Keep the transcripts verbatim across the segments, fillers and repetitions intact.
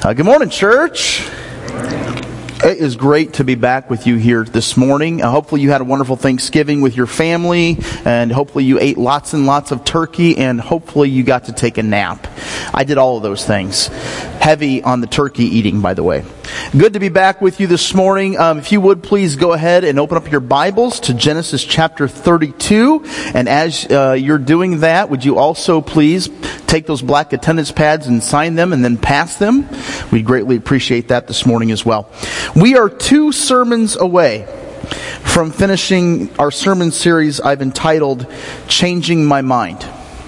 Uh, good morning, church. It is great to be back with you here this morning. Uh, hopefully you had a wonderful Thanksgiving with your family, and hopefully you ate lots and lots of turkey, and hopefully you got to take a nap. I did all of those things. Heavy on the turkey eating, by the way. Good to be back with you this morning. Um, if you would please go ahead and open up your Bibles to Genesis chapter thirty-two. And as uh, you're doing that, would you also please take those black attendance pads and sign them and then pass them? We'd greatly appreciate that this morning as well. We are two sermons away from finishing our sermon series I've entitled Changing My Mind.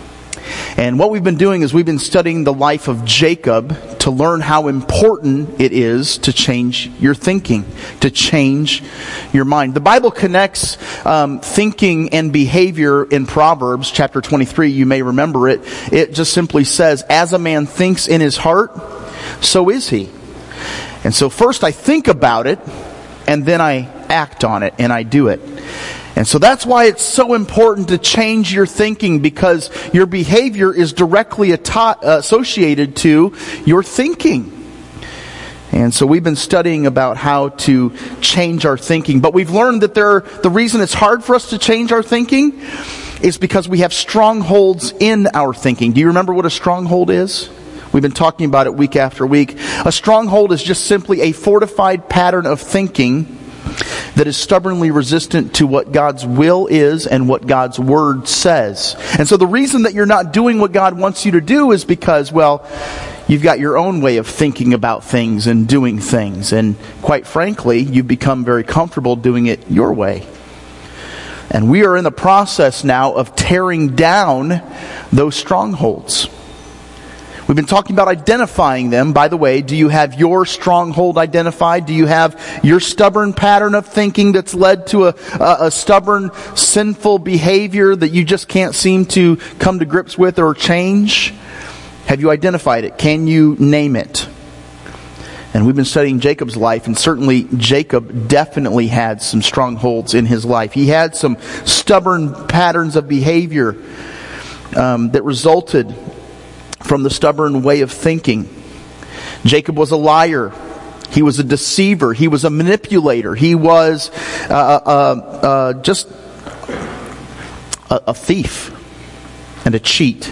And what we've been doing is we've been studying the life of Jacob to learn how important it is to change your thinking, to change your mind. The Bible connects um, thinking and behavior in Proverbs chapter twenty-three. You may remember it. It just simply says, as a man thinks in his heart, so is he. And so first I think about it, and then I act on it, and I do it. And so that's why it's so important to change your thinking, because your behavior is directly atta- associated to your thinking. And so we've been studying about how to change our thinking. But we've learned that there, the reason it's hard for us to change our thinking is because we have strongholds in our thinking. Do you remember what a stronghold is? We've been talking about it week after week. A stronghold is just simply a fortified pattern of thinking that is stubbornly resistant to what God's will is and what God's word says. And so the reason that you're not doing what God wants you to do is because, well, you've got your own way of thinking about things and doing things. And quite frankly, you've become very comfortable doing it your way. And we are in the process now of tearing down those strongholds. We've been talking about identifying them. By the way, do you have your stronghold identified? Do you have your stubborn pattern of thinking that's led to a, a, a stubborn, sinful behavior that you just can't seem to come to grips with or change? Have you identified it? Can you name it? And we've been studying Jacob's life, and certainly Jacob definitely had some strongholds in his life. He had some stubborn patterns of behavior um, that resulted from the stubborn way of thinking. Jacob was a liar. He was a deceiver. He was a manipulator. He was uh, uh, uh, just a, a thief and a cheat.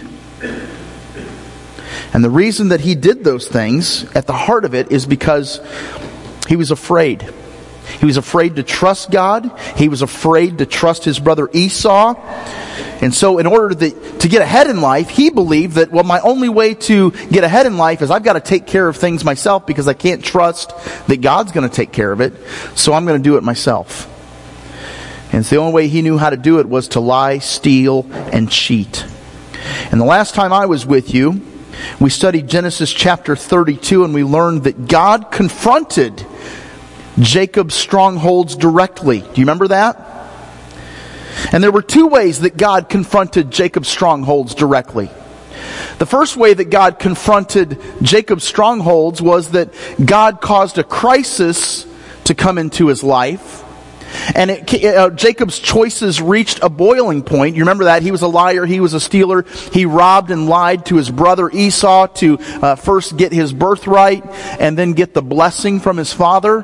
And the reason that he did those things, at the heart of it, is because he was afraid. He was afraid to trust God. He was afraid to trust his brother Esau. And so in order to, to get ahead in life, he believed that, well, my only way to get ahead in life is I've got to take care of things myself, because I can't trust that God's going to take care of it. So I'm going to do it myself. And so the only way he knew how to do it was to lie, steal, and cheat. And the last time I was with you, we studied Genesis chapter thirty-two, and we learned that God confronted Jacob's strongholds directly. Do you remember that? And there were two ways that God confronted Jacob's strongholds directly. The first way that God confronted Jacob's strongholds was that God caused a crisis to come into his life. And it, uh, Jacob's choices reached a boiling point. You remember that? He was a liar. He was a stealer. He robbed and lied to his brother Esau to uh, first get his birthright and then get the blessing from his father.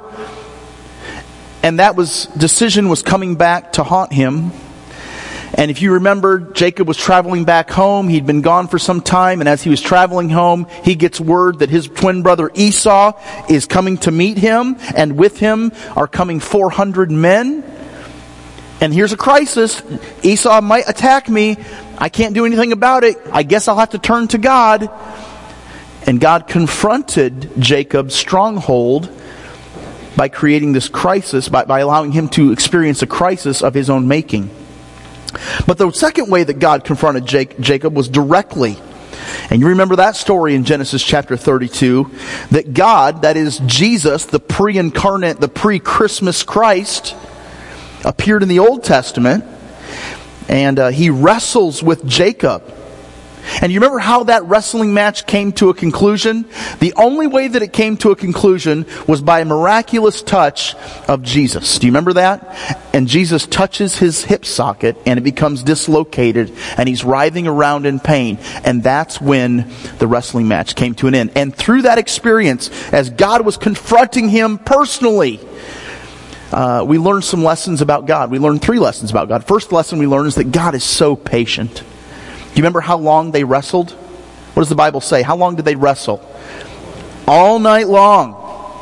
And that was decision was coming back to haunt him. And if you remember, Jacob was traveling back home. He'd been gone for some time. And as he was traveling home, he gets word that his twin brother Esau is coming to meet him. And with him are coming four hundred men. And here's a crisis. Esau might attack me. I can't do anything about it. I guess I'll have to turn to God. And God confronted Jacob's stronghold by creating this crisis, by, by allowing him to experience a crisis of his own making. But the second way that God confronted Jake, Jacob was directly. And you remember that story in Genesis chapter thirty-two, that God, that is Jesus, the pre-incarnate, the pre-Christmas Christ, appeared in the Old Testament, and uh, he wrestles with Jacob. And you remember how that wrestling match came to a conclusion? The only way that it came to a conclusion was by a miraculous touch of Jesus. Do you remember that? And Jesus touches his hip socket and it becomes dislocated and he's writhing around in pain. And that's when the wrestling match came to an end. And through that experience, as God was confronting him personally, uh, we learned some lessons about God. We learned three lessons about God. First lesson we learned is that God is so patient. Do you remember how long they wrestled? What does the Bible say? How long did they wrestle? All night long.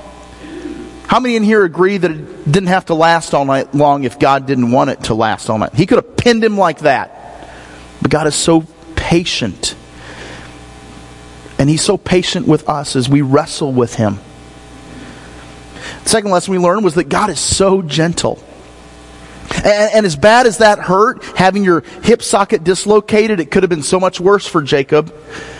How many in here agree that it didn't have to last all night long if God didn't want it to last all night? He could have pinned him like that. But God is so patient. And He's so patient with us as we wrestle with Him. The second lesson we learned was that God is so gentle. And, and as bad as that hurt, having your hip socket dislocated, it could have been so much worse for Jacob.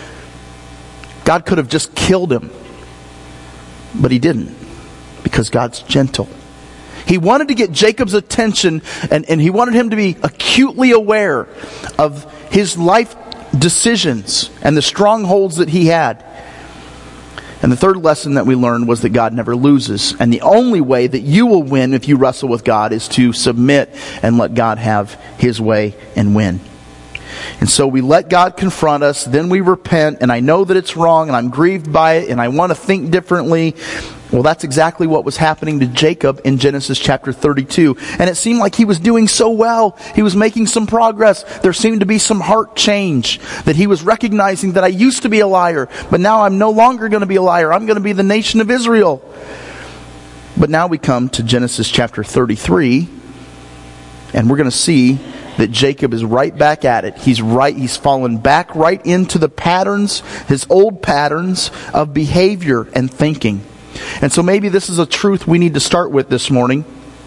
God could have just killed him. But He didn't. Because God's gentle. He wanted to get Jacob's attention, and, and He wanted him to be acutely aware of his life decisions and the strongholds that he had. And the third lesson that we learned was that God never loses. And the only way that you will win if you wrestle with God is to submit and let God have His way and win. And so we let God confront us, then we repent, and I know that it's wrong, and I'm grieved by it, and I want to think differently. Well, that's exactly what was happening to Jacob in Genesis chapter thirty-two. And it seemed like he was doing so well. He was making some progress. There seemed to be some heart change. That he was recognizing that I used to be a liar, but now I'm no longer going to be a liar. I'm going to be the nation of Israel. But now we come to Genesis chapter thirty-three, and we're going to see that Jacob is right back at it. He's right, he's fallen back right into the patterns, his old patterns of behavior and thinking. And so maybe this is a truth we need to start with this morning.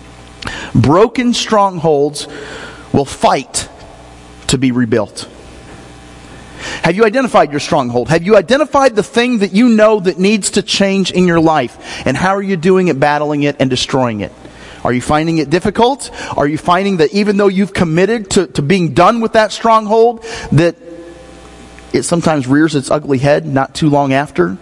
Broken strongholds will fight to be rebuilt. Have you identified your stronghold? Have you identified the thing that you know that needs to change in your life? And how are you doing at battling it and destroying it? Are you finding it difficult? Are you finding that even though you've committed to, to being done with that stronghold, that it sometimes rears its ugly head not too long after?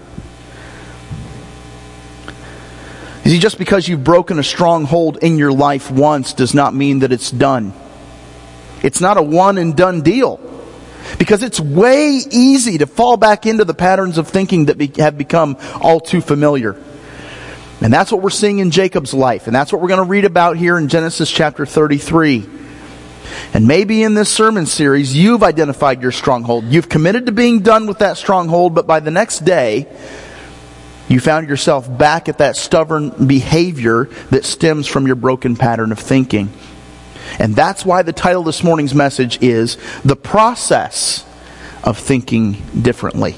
You see, just because you've broken a stronghold in your life once does not mean that it's done. It's not a one and done deal. Because it's way easy to fall back into the patterns of thinking that be, have become all too familiar. And that's what we're seeing in Jacob's life. And that's what we're going to read about here in Genesis chapter thirty-three. And maybe in this sermon series, you've identified your stronghold. You've committed to being done with that stronghold, but by the next day, you found yourself back at that stubborn behavior that stems from your broken pattern of thinking. And that's why the title of this morning's message is The Process of Thinking Differently.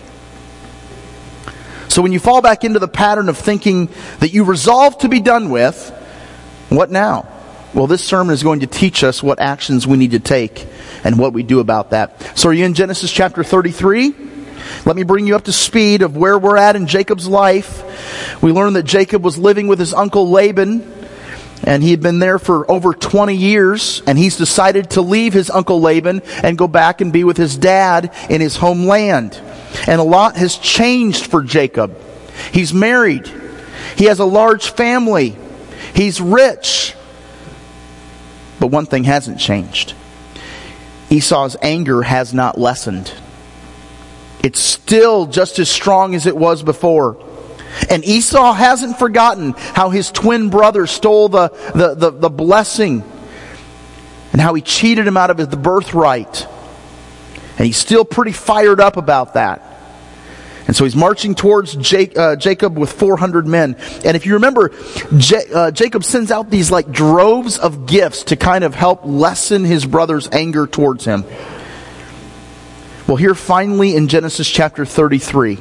So when you fall back into the pattern of thinking that you resolve to be done with, what now? Well, this sermon is going to teach us what actions we need to take and what we do about that. So are you in Genesis chapter thirty-three? Let me bring you up to speed of where we're at in Jacob's life. We learned that Jacob was living with his uncle Laban, and he had been there for over twenty years, and he's decided to leave his uncle Laban and go back and be with his dad in his homeland. And a lot has changed for Jacob. He's married. He has a large family. He's rich. But one thing hasn't changed. Esau's anger has not lessened. It's still just as strong as it was before. And Esau hasn't forgotten how his twin brother stole the, the, the, the blessing and how he cheated him out of his, the birthright. And he's still pretty fired up about that. And so he's marching towards Jake, uh, Jacob with four hundred men. And if you remember, J- uh, Jacob sends out these like droves of gifts to kind of help lessen his brother's anger towards him. Well, here finally in Genesis chapter thirty-three,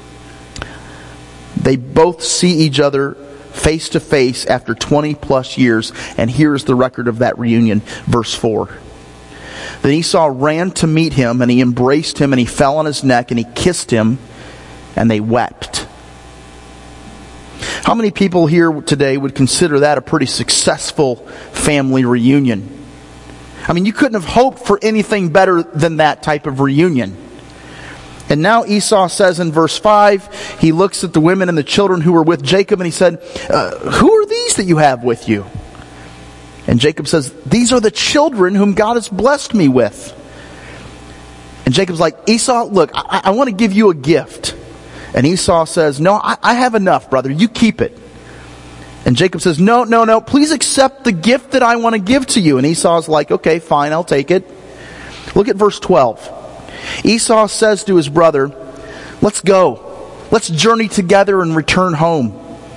they both see each other face to face after twenty plus years. And here's the record of that reunion, verse four. Then Esau ran to meet him, and he embraced him, and he fell on his neck, and he kissed him, and they wept. How many people here today would consider that a pretty successful family reunion? I mean, you couldn't have hoped for anything better than that type of reunion. And now Esau says in verse five, he looks at the women and the children who were with Jacob and he said, uh, who are these that you have with you? And Jacob says, these are the children whom God has blessed me with. And Jacob's like, Esau, look, I, I want to give you a gift. And Esau says, no, I, I have enough, brother. You keep it. And Jacob says, no, no, no, please accept the gift that I want to give to you. And Esau's like, okay, fine, I'll take it. Look at verse twelve. Esau says to his brother, let's go. Let's journey together and return home.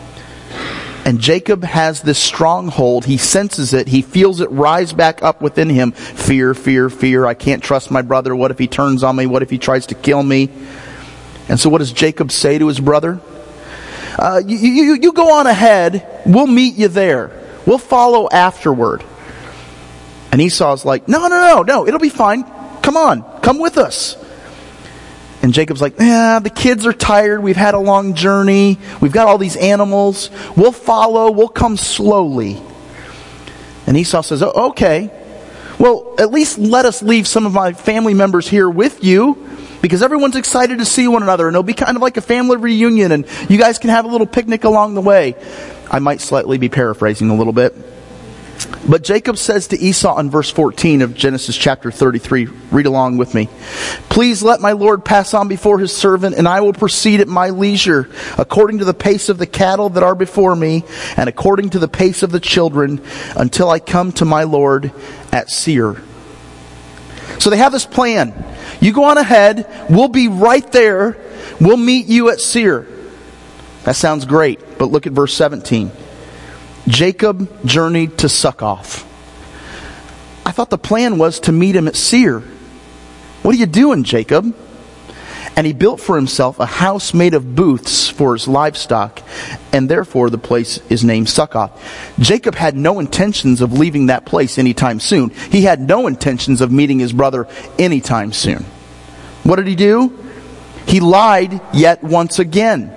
And Jacob has this stronghold. He senses it. He feels it rise back up within him. Fear, fear, fear. I can't trust my brother. What if he turns on me? What if he tries to kill me? And so what does Jacob say to his brother? Uh, you, you, you go on ahead. We'll meet you there. We'll follow afterward. And Esau's like, no, no, no, no. It'll be fine. Come on. Come with us. And Jacob's like, yeah, the kids are tired. We've had a long journey. We've got all these animals. We'll follow. We'll come slowly. And Esau says, oh, okay. Well, at least let us leave some of my family members here with you, because everyone's excited to see one another. And it'll be kind of like a family reunion. And you guys can have a little picnic along the way. I might slightly be paraphrasing a little bit. But Jacob says to Esau in verse fourteen of Genesis chapter thirty-three, read along with me. Please let my Lord pass on before his servant, and I will proceed at my leisure, according to the pace of the cattle that are before me, and according to the pace of the children, until I come to my Lord at Seir. So they have this plan. You go on ahead, we'll be right there, we'll meet you at Seir. That sounds great, but look at verse seventeen. Jacob journeyed to Succoth. I thought the plan was to meet him at Seir. What are you doing, Jacob? And he built for himself a house made of booths for his livestock, and therefore the place is named Succoth. Jacob had no intentions of leaving that place anytime soon. He had no intentions of meeting his brother anytime soon. What did he do? He lied yet once again.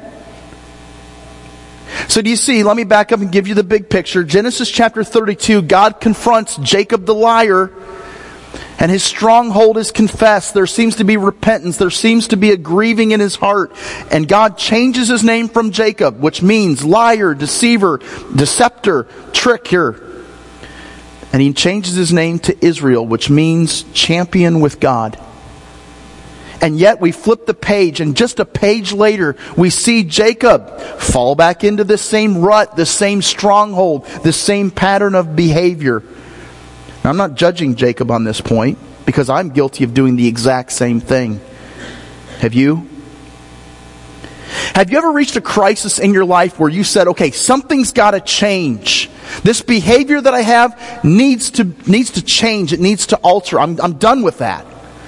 So do you see, let me back up and give you the big picture. Genesis chapter thirty-two, God confronts Jacob the liar, and his stronghold is confessed. There seems to be repentance. There seems to be a grieving in his heart. And God changes his name from Jacob, which means liar, deceiver, deceptor, tricker. And he changes his name to Israel, which means champion with God. And yet we flip the page, and just a page later, we see Jacob fall back into this same rut, this same stronghold, this same pattern of behavior. Now, I'm not judging Jacob on this point, because I'm guilty of doing the exact same thing. Have you? Have you ever reached a crisis in your life where you said, okay, something's got to change. This behavior that I have needs to needs to change. It needs to alter. I'm I'm done with that.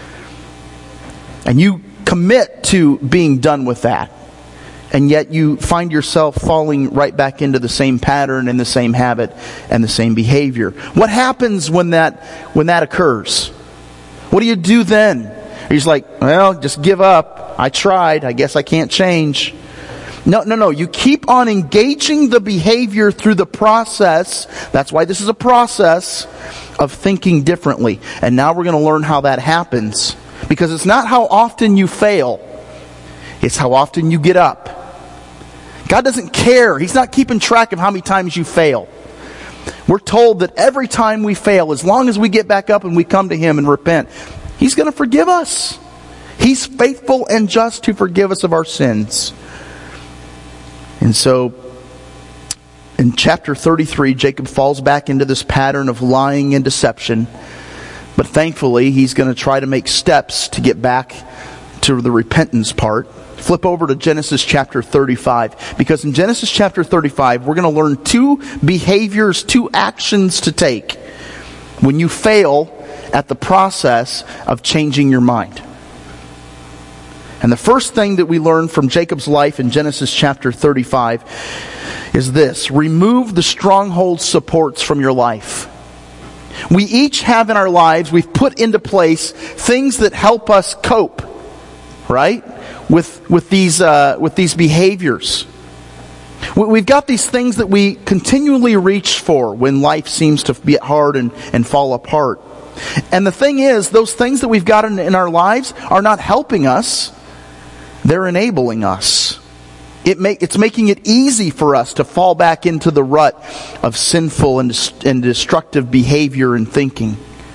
And you commit to being done with that. And yet you find yourself falling right back into the same pattern and the same habit and the same behavior. What happens when that when that occurs? What do you do then? Are you just like, well, just give up. I tried. I guess I can't change. No, no, no. You keep on engaging the behavior through the process. That's why this is a process of thinking differently. And now we're going to learn how that happens. Because it's not how often you fail. It's how often you get up. God doesn't care. He's not keeping track of how many times you fail. We're told that every time we fail, as long as we get back up and we come to Him and repent, He's going to forgive us. He's faithful and just to forgive us of our sins. And so, in chapter thirty-three, Jacob falls back into this pattern of lying and deception. But thankfully, he's going to try to make steps to get back to the repentance part. Flip over to Genesis chapter thirty-five. Because in Genesis chapter thirty-five, we're going to learn two behaviors, two actions to take when you fail at the process of changing your mind. And the first thing that we learn from Jacob's life in Genesis chapter thirty-five is this: remove the stronghold supports from your life. We each have in our lives, we've put into place things that help us cope, right? With with these uh, with these behaviors. We've got these things that we continually reach for when life seems to be hard and, and fall apart. And the thing is, those things that we've got in, in our lives are not helping us. they're enabling us. It make, it's making it easy for us to fall back into the rut of sinful and, and destructive behavior and thinking.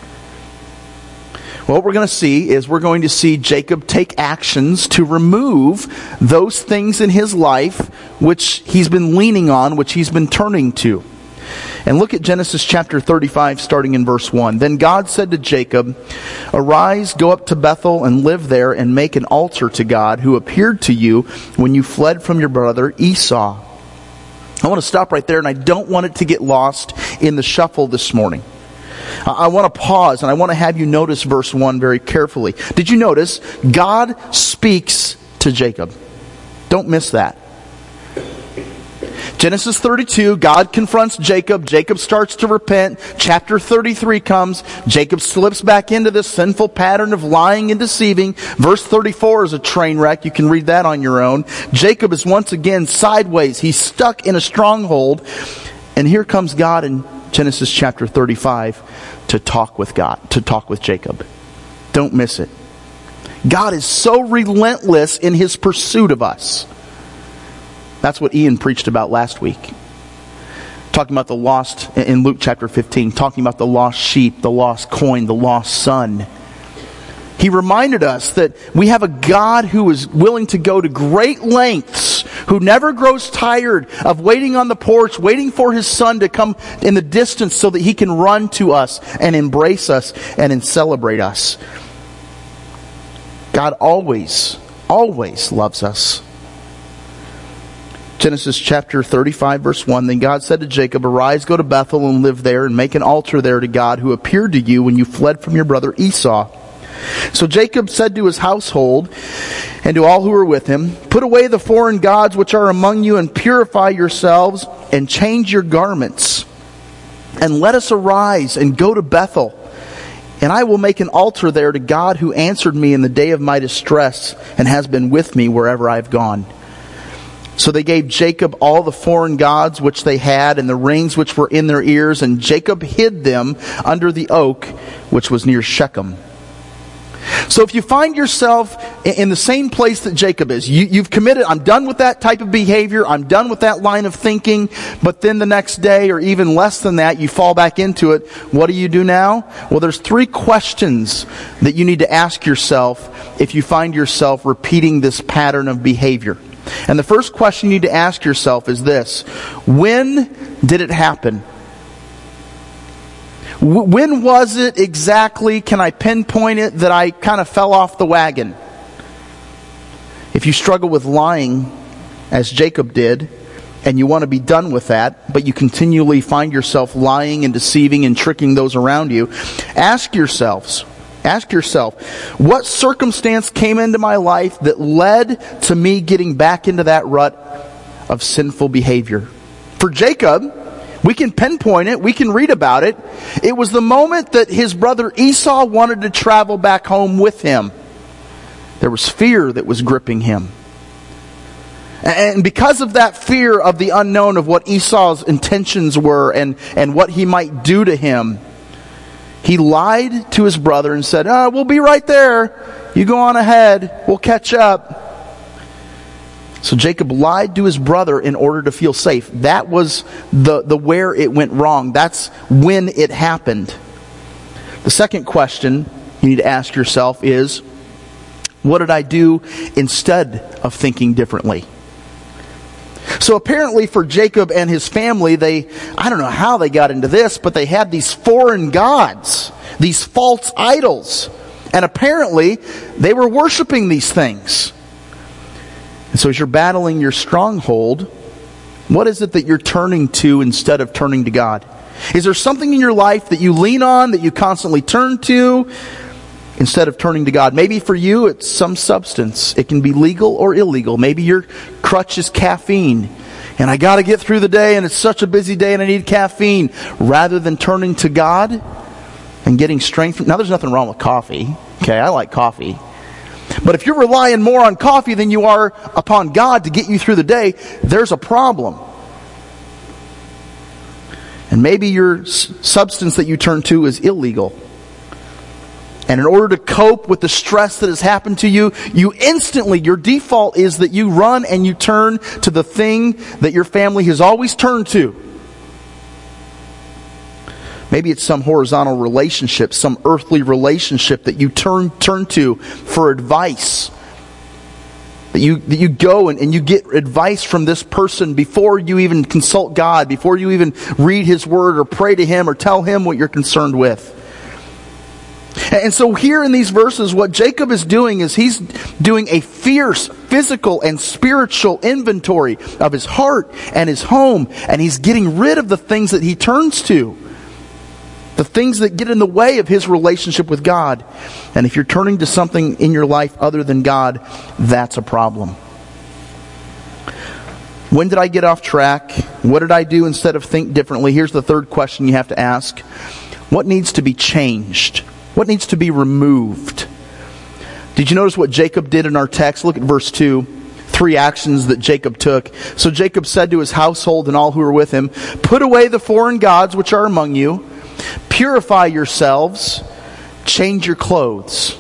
What we're going to see is we're going to see Jacob take actions to remove those things in his life which he's been leaning on, which he's been turning to. And look at Genesis chapter thirty-five, starting in verse one. Then God said to Jacob, "Arise, go up to Bethel and live there and make an altar to God who appeared to you when you fled from your brother Esau." I want to stop right there, and I don't want it to get lost in the shuffle this morning. I want to pause and I want to have you notice verse one very carefully. Did you notice? God speaks to Jacob. Don't miss that. Genesis thirty-two, God confronts Jacob. Jacob starts to repent. Chapter thirty-three comes. Jacob slips back into this sinful pattern of lying and deceiving. Verse thirty-four is a train wreck. You can read that on your own. Jacob is once again sideways. He's stuck in a stronghold. And here comes God in Genesis chapter thirty-five to talk with God, to talk with Jacob. Don't miss it. God is so relentless in His pursuit of us. That's what Ian preached about last week. Talking about the lost, in Luke chapter fifteen, talking about the lost sheep, the lost coin, the lost son. He reminded us that we have a God who is willing to go to great lengths, who never grows tired of waiting on the porch, waiting for His Son to come in the distance so that He can run to us and embrace us and celebrate us. God always, always loves us. Genesis chapter thirty-five, verse one, Then God said to Jacob, "Arise, go to Bethel and live there, and make an altar there to God who appeared to you when you fled from your brother Esau." So Jacob said to his household and to all who were with him, "Put away the foreign gods which are among you, and purify yourselves, and change your garments. And let us arise and go to Bethel. And I will make an altar there to God who answered me in the day of my distress, and has been with me wherever I have gone." So they gave Jacob all the foreign gods which they had, and the rings which were in their ears, and Jacob hid them under the oak which was near Shechem. So if you find yourself in the same place that Jacob is, you, you've committed, I'm done with that type of behavior, I'm done with that line of thinking, but then the next day, or even less than that, you fall back into it, what do you do now? Well, there's three questions that you need to ask yourself if you find yourself repeating this pattern of behavior. And the first question you need to ask yourself is this: when did it happen? When was it exactly, can I pinpoint it, that I kind of fell off the wagon? If you struggle with lying, as Jacob did, and you want to be done with that, but you continually find yourself lying and deceiving and tricking those around you, ask yourselves, ask yourself, what circumstance came into my life that led to me getting back into that rut of sinful behavior? For Jacob, we can pinpoint it. We can read about it. It was the moment that his brother Esau wanted to travel back home with him. There was fear that was gripping him. And because of that fear of the unknown, of what Esau's intentions were and, and what he might do to him, he lied to his brother and said, oh, we'll be right there. You go on ahead. We'll catch up. So Jacob lied to his brother in order to feel safe. That was the, the where it went wrong. That's when it happened. The second question you need to ask yourself is, what did I do instead of thinking differently? So apparently for Jacob and his family, they, I don't know how they got into this, but they had these foreign gods, these false idols. And apparently they were worshiping these things. And so as you're battling your stronghold, what is it that you're turning to instead of turning to God? Is there something in your life that you lean on, that you constantly turn to, instead of turning to God? Maybe for you it's some substance. It can be legal or illegal. Maybe your crutch is caffeine. And I got to get through the day, and it's such a busy day and I need caffeine. Rather than turning to God and getting strength. Now there's nothing wrong with coffee. Okay, I like coffee. But if you're relying more on coffee than you are upon God to get you through the day, there's a problem. And maybe your substance that you turn to is illegal. And in order to cope with the stress that has happened to you, you instantly, your default is that you run and you turn to the thing that your family has always turned to. Maybe it's some horizontal relationship, some earthly relationship that you turn turn to for advice. That you, that you go and, and you get advice from this person before you even consult God, before you even read His Word or pray to Him or tell Him what you're concerned with. And so here in these verses, what Jacob is doing is he's doing a fierce physical and spiritual inventory of his heart and his home. And he's getting rid of the things that he turns to. The things that get in the way of his relationship with God. And if you're turning to something in your life other than God, that's a problem. When did I get off track? What did I do instead of think differently? Here's the third question you have to ask. What needs to be changed? What needs to be removed? Did you notice what Jacob did in our text? Look at verse two. Three actions that Jacob took. So Jacob said to his household and all who were with him, "Put away the foreign gods which are among you. Purify yourselves. Change your clothes."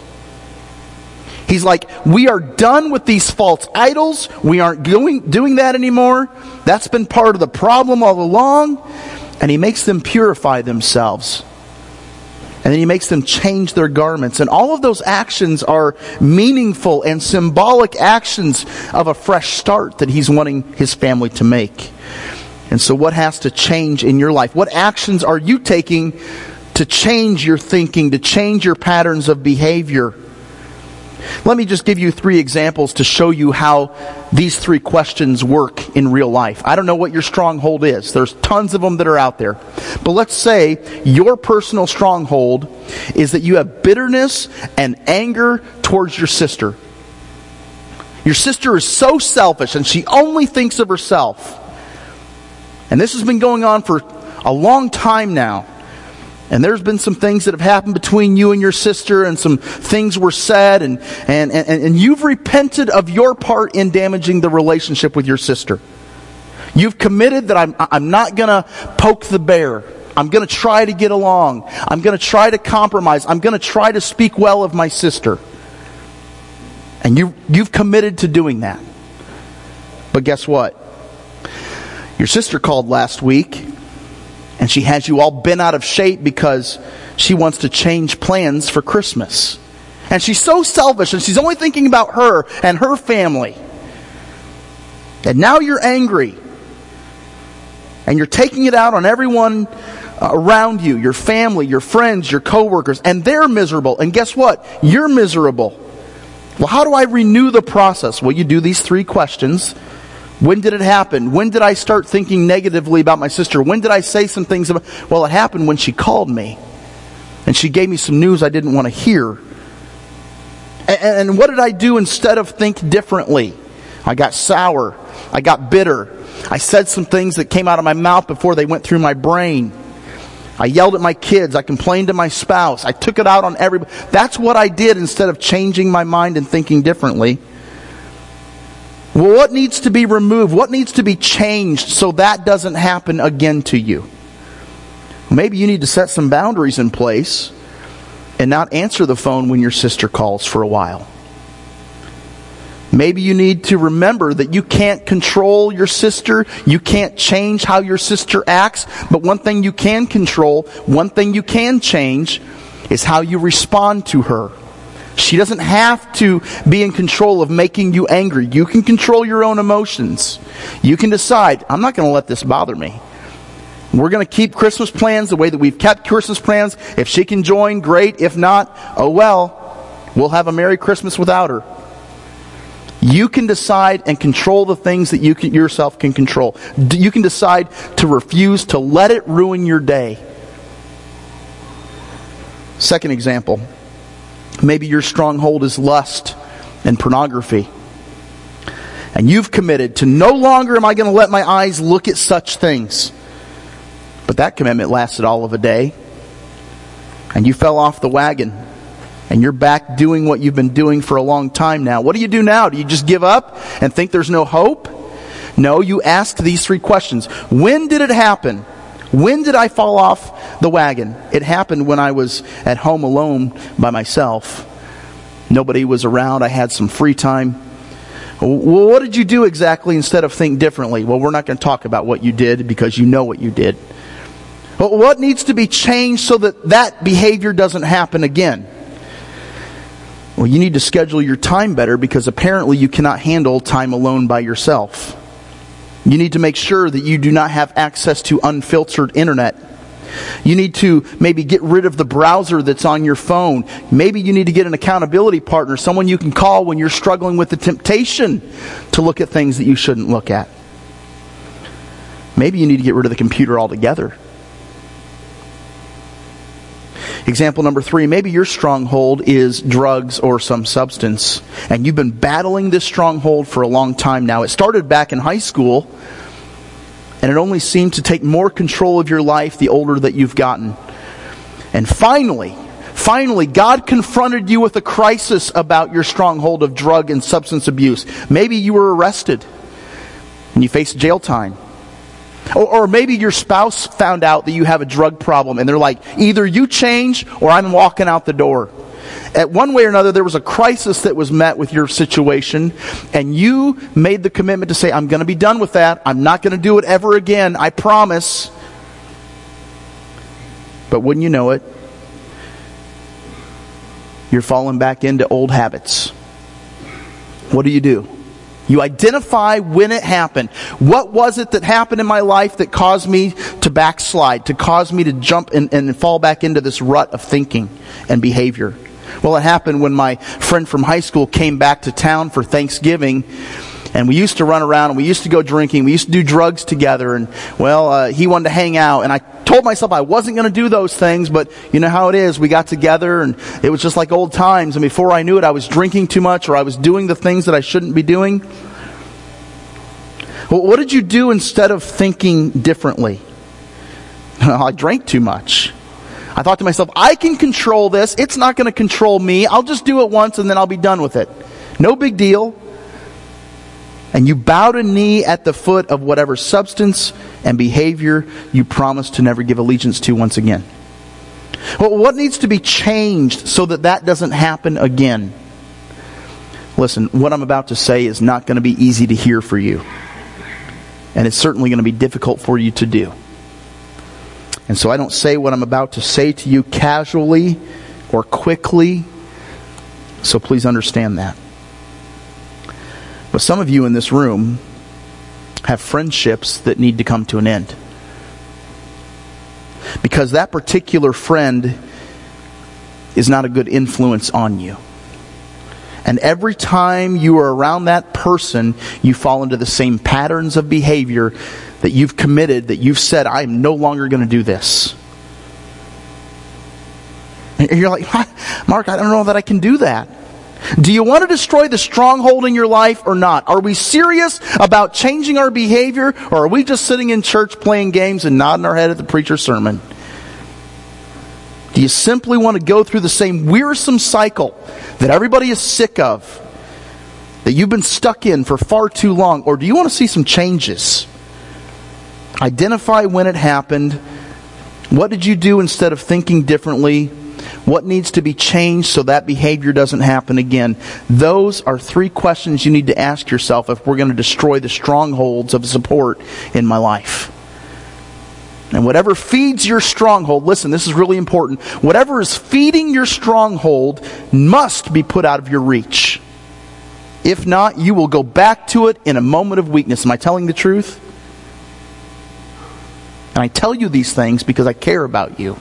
He's like, we are done with these false idols. We aren't doing, doing that anymore. That's been part of the problem all along. And he makes them purify themselves. And then he makes them change their garments. And all of those actions are meaningful and symbolic actions of a fresh start that he's wanting his family to make. And so what has to change in your life? What actions are you taking to change your thinking, to change your patterns of behavior? Let me just give you three examples to show you how these three questions work in real life. I don't know what your stronghold is. There's tons of them that are out there. But let's say your personal stronghold is that you have bitterness and anger towards your sister. Your sister is so selfish and she only thinks of herself. And this has been going on for a long time now. And there's been some things that have happened between you and your sister, and some things were said, and, and, and, and you've repented of your part in damaging the relationship with your sister. You've committed that I'm, I'm not going to poke the bear. I'm going to try to get along. I'm going to try to compromise. I'm going to try to speak well of my sister. And you, you've committed to doing that. But guess what? Your sister called last week. And she has you all bent out of shape because she wants to change plans for Christmas. And she's so selfish and she's only thinking about her and her family. And now you're angry. And you're taking it out on everyone around you, your family, your friends, your coworkers, and they're miserable. And guess what? You're miserable. Well, how do I renew the process? Well, you do these three questions. When did it happen? When did I start thinking negatively about my sister? When did I say some things about... Well, it happened when she called me. And she gave me some news I didn't want to hear. And, and what did I do instead of think differently? I got sour. I got bitter. I said some things that came out of my mouth before they went through my brain. I yelled at my kids. I complained to my spouse. I took it out on everybody. That's what I did instead of changing my mind and thinking differently. Well, what needs to be removed? What needs to be changed so that doesn't happen again to you? Maybe you need to set some boundaries in place and not answer the phone when your sister calls for a while. Maybe you need to remember that you can't control your sister. You can't change how your sister acts. But one thing you can control, one thing you can change, is how you respond to her. She doesn't have to be in control of making you angry. You can control your own emotions. You can decide, I'm not going to let this bother me. We're going to keep Christmas plans the way that we've kept Christmas plans. If she can join, great. If not, oh well, we'll have a Merry Christmas without her. You can decide and control the things that you can, yourself can control. You can decide to refuse to let it ruin your day. Second example. Maybe your stronghold is lust and pornography. And you've committed to no longer am I going to let my eyes look at such things. But that commitment lasted all of a day. And you fell off the wagon. And you're back doing what you've been doing for a long time now. What do you do now? Do you just give up and think there's no hope? No, you ask these three questions. When did it happen? When did I fall off the wagon? It happened when I was at home alone by myself. Nobody was around. I had some free time. Well, what did you do exactly instead of think differently? Well, we're not going to talk about what you did because you know what you did. Well, what needs to be changed so that that behavior doesn't happen again? Well, you need to schedule your time better because apparently you cannot handle time alone by yourself. You need to make sure that you do not have access to unfiltered internet. You need to maybe get rid of the browser that's on your phone. Maybe you need to get an accountability partner, someone you can call when you're struggling with the temptation to look at things that you shouldn't look at. Maybe you need to get rid of the computer altogether. Example number three, maybe your stronghold is drugs or some substance, and you've been battling this stronghold for a long time now. It started back in high school, and it only seemed to take more control of your life the older that you've gotten. And finally, finally, God confronted you with a crisis about your stronghold of drug and substance abuse. Maybe you were arrested, and you faced jail time. Or, or maybe your spouse found out that you have a drug problem and they're like, either you change or I'm walking out the door. At one way or another, there was a crisis that was met with your situation, and you made the commitment to say, I'm going to be done with that. I'm not going to do it ever again. I promise. But wouldn't you know it, you're falling back into old habits. What do you do? You identify when it happened. What was it that happened in my life that caused me to backslide, to cause me to jump and, and fall back into this rut of thinking and behavior? Well, it happened when my friend from high school came back to town for Thanksgiving, and we used to run around and we used to go drinking. We used to do drugs together, and well, uh, he wanted to hang out, and I told myself I wasn't going to do those things, but you know how it is. We got together and it was just like old times, and before I knew it, I was drinking too much or I was doing the things that I shouldn't be doing. Well, what did you do instead of thinking differently? I drank too much. I thought to myself, I can control this. It's not going to control me. I'll just do it once and then I'll be done with it. No big deal. And you bowed a knee at the foot of whatever substance and behavior you promised to never give allegiance to once again. Well, what needs to be changed so that that doesn't happen again? Listen, what I'm about to say is not going to be easy to hear for you. And it's certainly going to be difficult for you to do. And so I don't say what I'm about to say to you casually or quickly. So please understand that. But some of you in this room have friendships that need to come to an end. Because that particular friend is not a good influence on you. And every time you are around that person, you fall into the same patterns of behavior that you've committed, that you've said, I am no longer going to do this. And you're like, Mark, I don't know that I can do that. Do you want to destroy the stronghold in your life or not? Are we serious about changing our behavior, or are we just sitting in church playing games and nodding our head at the preacher's sermon? Do you simply want to go through the same wearisome cycle that everybody is sick of, that you've been stuck in for far too long? Or do you want to see some changes? Identify when it happened. What did you do instead of thinking differently? What needs to be changed so that behavior doesn't happen again? Those are three questions you need to ask yourself if we're going to destroy the strongholds of support in my life. And whatever feeds your stronghold, listen, this is really important. Whatever is feeding your stronghold must be put out of your reach. If not, you will go back to it in a moment of weakness. Am I telling the truth? And I tell you these things because I care about you.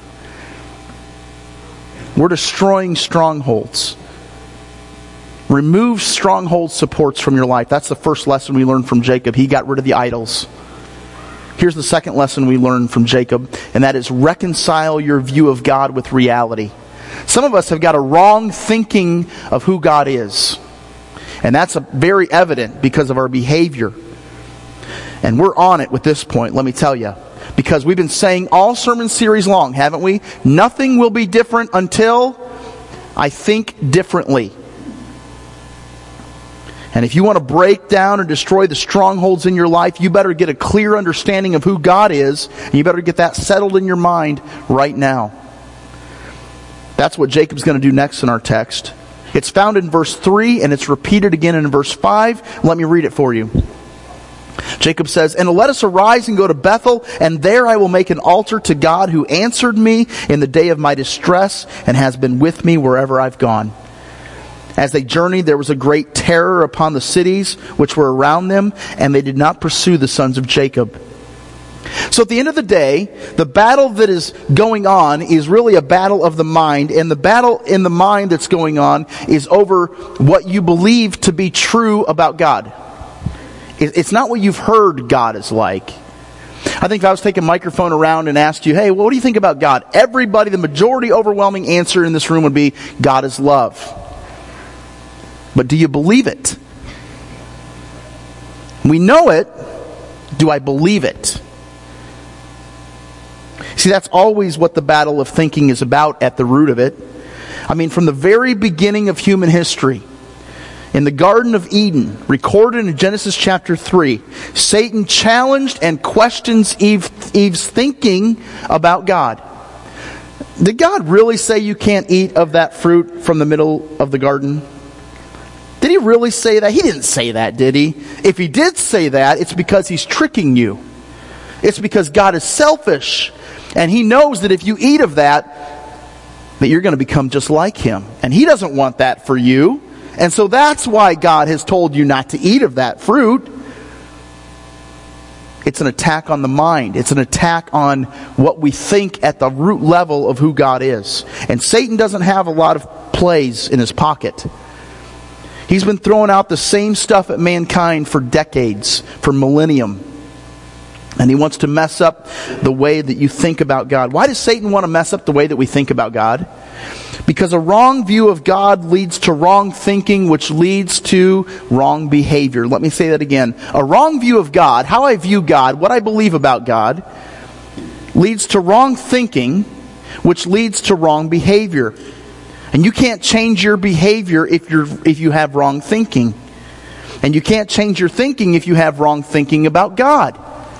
We're destroying strongholds. Remove stronghold supports from your life. That's the first lesson we learned from Jacob. He got rid of the idols. Here's the second lesson we learned from Jacob, and that is reconcile your view of God with reality. Some of us have got a wrong thinking of who God is. And that's a very evident because of our behavior. And we're on it with this point, let me tell you. Because we've been saying all sermon series long, haven't we? Nothing will be different until I think differently. And if you want to break down and destroy the strongholds in your life, you better get a clear understanding of who God is, and you better get that settled in your mind right now. That's what Jacob's going to do next in our text. It's found in verse three, and it's repeated again in verse five. Let me read it for you. Jacob says, "And let us arise and go to Bethel, and there I will make an altar to God who answered me in the day of my distress and has been with me wherever I've gone." As they journeyed, there was a great terror upon the cities which were around them, and they did not pursue the sons of Jacob. So at the end of the day, the battle that is going on is really a battle of the mind, and the battle in the mind that's going on is over what you believe to be true about God. It's not what you've heard God is like. I think if I was to take a microphone around and asked you, hey, well, what do you think about God? Everybody, the majority overwhelming answer in this room would be, God is love. But do you believe it? We know it. Do I believe it? See, that's always what the battle of thinking is about at the root of it. I mean, from the very beginning of human history, in the Garden of Eden, recorded in Genesis chapter three, Satan challenged and questions Eve, Eve's thinking about God. Did God really say you can't eat of that fruit from the middle of the garden? Did he really say that? He didn't say that, did he? If he did say that, it's because he's tricking you. It's because God is selfish. And he knows that if you eat of that, that you're going to become just like him. And he doesn't want that for you. And so that's why God has told you not to eat of that fruit. It's an attack on the mind. It's an attack on what we think at the root level of who God is. And Satan doesn't have a lot of plays in his pocket. He's been throwing out the same stuff at mankind for decades, for millennium. And he wants to mess up the way that you think about God. Why does Satan want to mess up the way that we think about God? Because a wrong view of God leads to wrong thinking, which leads to wrong behavior. Let me say that again. A wrong view of God, how I view God, what I believe about God, leads to wrong thinking, which leads to wrong behavior. And you can't change your behavior if you're if you have wrong thinking. And you can't change your thinking if you have wrong thinking about God.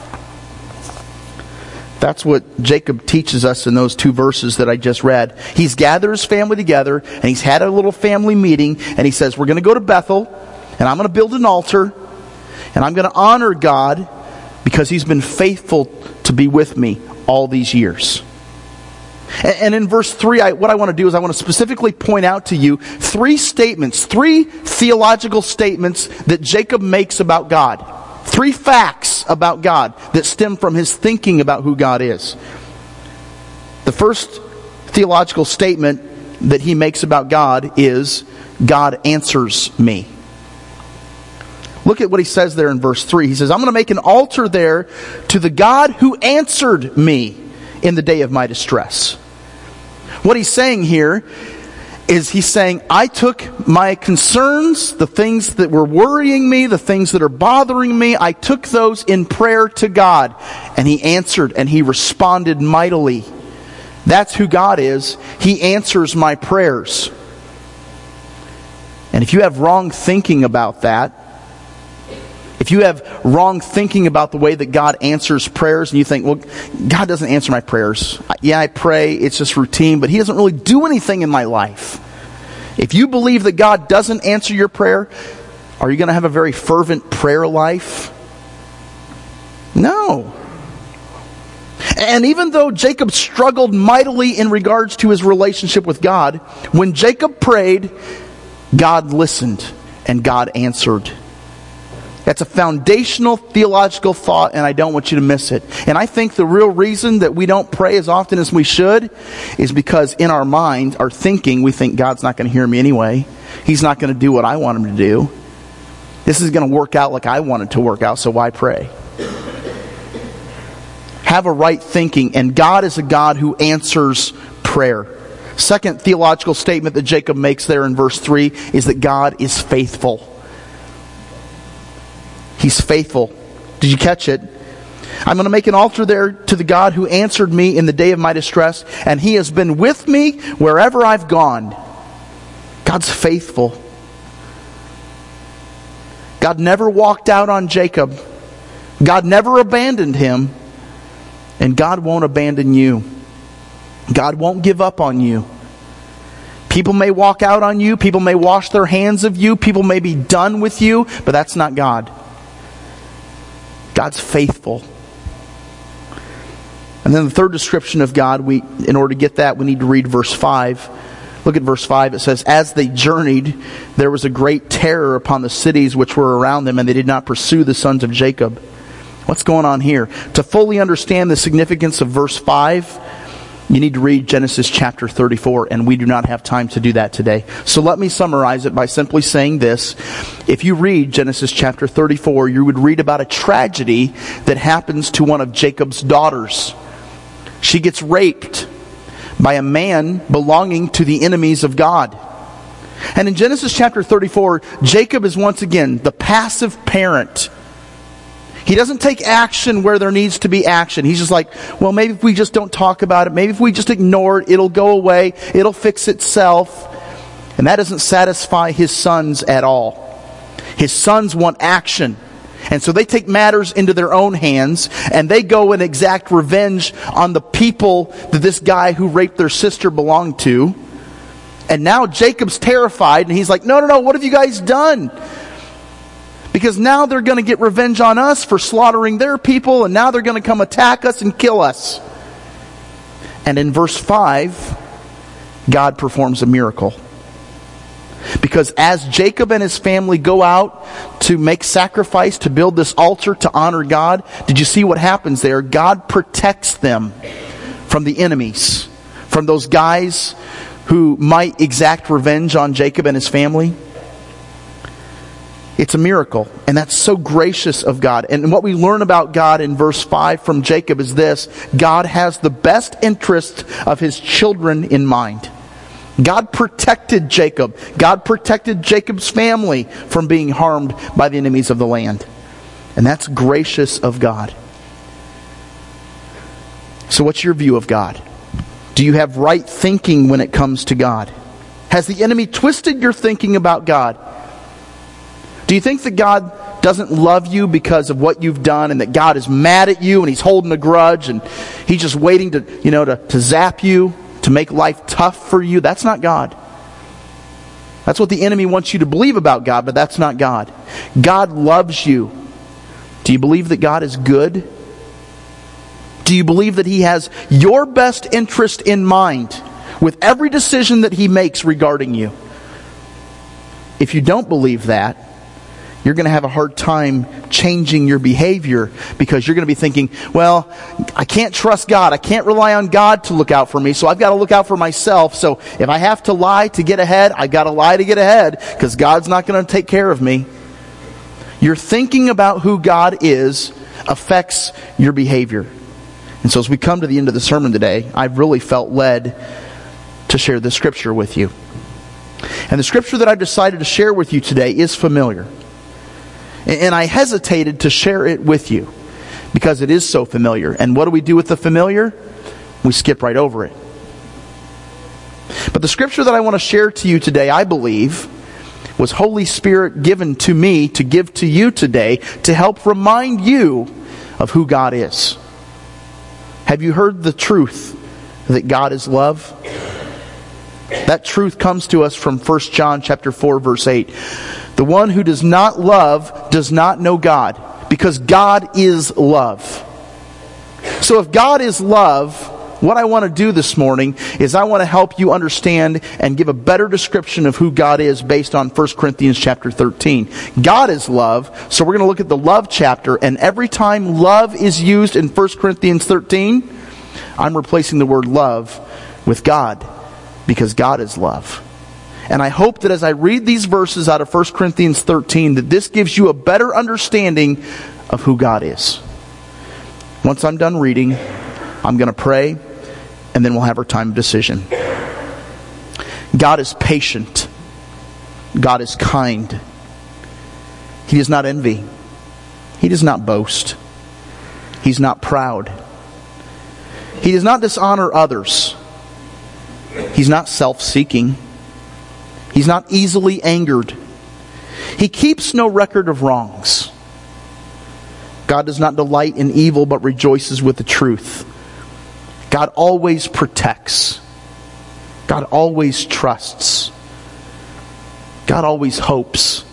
That's what Jacob teaches us in those two verses that I just read. He's gathered his family together, and he's had a little family meeting, and he says, we're going to go to Bethel, and I'm going to build an altar, and I'm going to honor God because he's been faithful to be with me all these years. And in verse three, I, what I want to do is I want to specifically point out to you three statements, three theological statements that Jacob makes about God. Three facts about God that stem from his thinking about who God is. The first theological statement that he makes about God is, God answers me. Look at what he says there in verse three. He says, I'm going to make an altar there to the God who answered me in the day of my distress. What he's saying here is he's saying, I took my concerns, the things that were worrying me, the things that are bothering me, I took those in prayer to God. And he answered and he responded mightily. That's who God is. He answers my prayers. And if you have wrong thinking about that, if you have wrong thinking about the way that God answers prayers, and you think, well, God doesn't answer my prayers. Yeah, I pray, it's just routine, but he doesn't really do anything in my life. If you believe that God doesn't answer your prayer, are you going to have a very fervent prayer life? No. And even though Jacob struggled mightily in regards to his relationship with God, when Jacob prayed, God listened and God answered. That's a foundational theological thought, and I don't want you to miss it. And I think the real reason that we don't pray as often as we should is because in our mind, our thinking, we think God's not going to hear me anyway. He's not going to do what I want him to do. This is going to work out like I want it to work out, so why pray? Have a right thinking, and God is a God who answers prayer. Second theological statement that Jacob makes there in verse three is that God is faithful. He's faithful. Did you catch it? I'm going to make an altar there to the God who answered me in the day of my distress, and he has been with me wherever I've gone. God's faithful. God never walked out on Jacob. God never abandoned him. And God won't abandon you. God won't give up on you. People may walk out on you. People may wash their hands of you. People may be done with you. But that's not God. God's faithful. And then the third description of God, we, in order to get that, we need to read verse five. Look at verse five. It says, as they journeyed, there was a great terror upon the cities which were around them, and they did not pursue the sons of Jacob. What's going on here? To fully understand the significance of verse five, you need to read Genesis chapter thirty-four, and we do not have time to do that today. So let me summarize it by simply saying this. If you read Genesis chapter thirty-four, you would read about a tragedy that happens to one of Jacob's daughters. She gets raped by a man belonging to the enemies of God. And in Genesis chapter thirty-four, Jacob is once again the passive parent. He doesn't take action where there needs to be action. He's just like, well, maybe if we just don't talk about it, maybe if we just ignore it, it'll go away, it'll fix itself. And that doesn't satisfy his sons at all. His sons want action. And so they take matters into their own hands, and they go and exact revenge on the people that this guy who raped their sister belonged to. And now Jacob's terrified, and he's like, no, no, no, what have you guys done? Because now they're going to get revenge on us for slaughtering their people, and now they're going to come attack us and kill us. And in verse five, God performs a miracle. Because as Jacob and his family go out to make sacrifice, to build this altar to honor God, did you see what happens there? God protects them from the enemies, from those guys who might exact revenge on Jacob and his family. It's a miracle, and that's so gracious of God. And what we learn about God in verse five from Jacob is this: God has the best interest of his children in mind. God protected Jacob. God protected Jacob's family from being harmed by the enemies of the land. And that's gracious of God. So what's your view of God? Do you have right thinking when it comes to God? Has the enemy twisted your thinking about God? Do you think that God doesn't love you because of what you've done, and that God is mad at you and He's holding a grudge and He's just waiting to, you know, to, to zap you, to make life tough for you? That's not God. That's what the enemy wants you to believe about God, but that's not God. God loves you. Do you believe that God is good? Do you believe that He has your best interest in mind with every decision that He makes regarding you? If you don't believe that, you're going to have a hard time changing your behavior, because you're going to be thinking, well, I can't trust God. I can't rely on God to look out for me, so I've got to look out for myself. So if I have to lie to get ahead, I've got to lie to get ahead, because God's not going to take care of me. Your thinking about who God is affects your behavior. And so as we come to the end of the sermon today, I've really felt led to share this scripture with you. And the scripture that I've decided to share with you today is familiar. And I hesitated to share it with you because it is so familiar. And what do we do with the familiar? We skip right over it. But the scripture that I want to share to you today, I believe, was Holy Spirit given to me to give to you today to help remind you of who God is. Have you heard the truth that God is love? That truth comes to us from First John chapter four, verse eight. The one who does not love does not know God, because God is love. So if God is love, what I want to do this morning is I want to help you understand and give a better description of who God is based on First Corinthians chapter thirteen. God is love, so we're going to look at the love chapter, and every time love is used in First Corinthians thirteen, I'm replacing the word love with God, because God is love. And I hope that as I read these verses out of First Corinthians thirteen, that this gives you a better understanding of who God is. Once I'm done reading, I'm going to pray, and then we'll have our time of decision. God is patient. God is kind. He does not envy. He does not boast. He's not proud. He does not dishonor others. He's not self-seeking. He's not easily angered. He keeps no record of wrongs. God does not delight in evil, but rejoices with the truth. God always protects. God always trusts. God always hopes.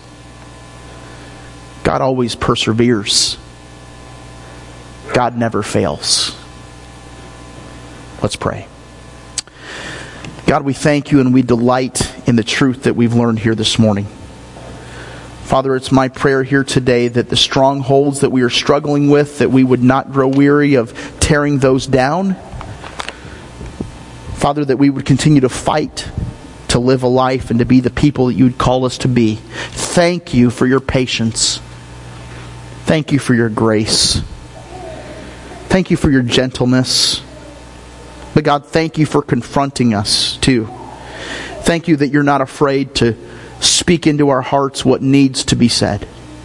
God always perseveres. God never fails. Let's pray. God, we thank you and we delight in the truth that we've learned here this morning. Father, it's my prayer here today that the strongholds that we are struggling with, that we would not grow weary of tearing those down. Father, that we would continue to fight to live a life and to be the people that you would call us to be. Thank you for your patience. Thank you for your grace. Thank you for your gentleness. But God, thank you for confronting us too. Thank you that you're not afraid to speak into our hearts what needs to be said.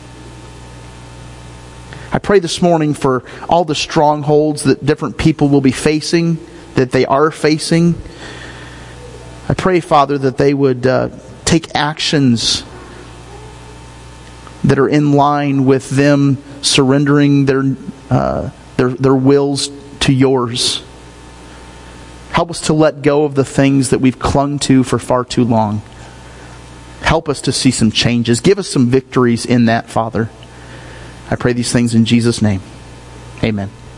I pray this morning for all the strongholds that different people will be facing, that they are facing. I pray, Father, that they would uh, take actions that are in line with them surrendering their uh, their their wills to yours. Help us to let go of the things that we've clung to for far too long. Help us to see some changes. Give us some victories in that, Father. I pray these things in Jesus' name. Amen.